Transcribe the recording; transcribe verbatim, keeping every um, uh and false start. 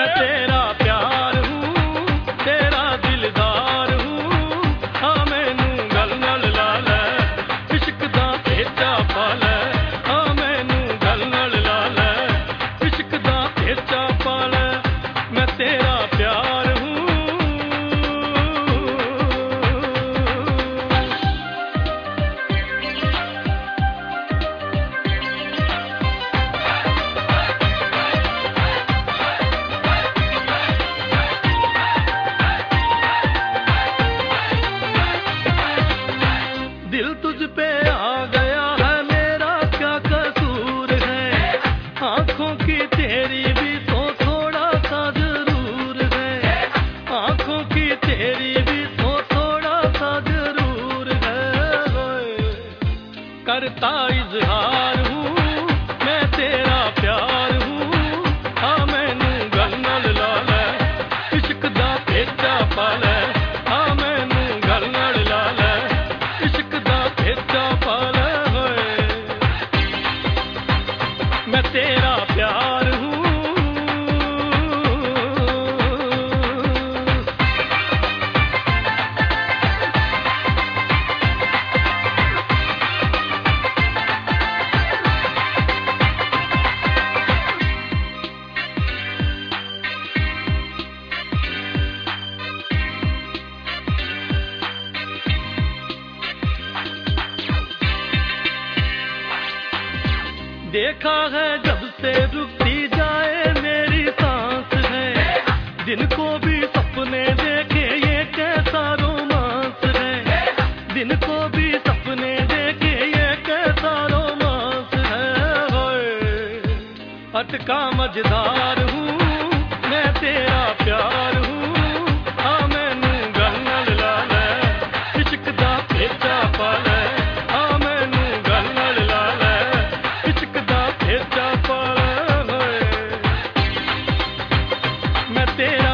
मैं तेरा प्यार हूँ, तेरा दिलदार हूँ। हाँ मैनू गल नाल ला लै, इश्क दा भेजा पा लै। हाँ मैनू गल नाल ला लै, इश्क दा भेजा पा लै। मैं तेरा प्यार हूँ। दिल तुझ पे आ गया है, मेरा क्या कसूर है। आंखों की तेरी भी तो थोड़ा सा जरूर है। आंखों की तेरी भी तो थोड़ा सा जरूर है। करता इजहार हूँ मैं तेरा प्यार हूँ। हाँ मैनू गल नाल ला लै, इश्क दा भेजा पा लै। हाँ मैनू गल नाल ला लै, इश्क दा भेजा पा लै। मैं तेरा प्यार हूँ। देखा है जब से रुकती जाए मेरी सांस है। दिन को भी सपने देखे ये कैसा रोमांस है। दिन को भी सपने देखे ये कैसा रोमांस है। होए अटका मझधार हूँ मैं तेरा प्यार हूँ। हाँ मैनू गल नाल ला लै, इश्क दा भेजा पा लै। हाँ मैनू गल नाल ला लै, इश्क दा भेजा पा लै। मैं तेरा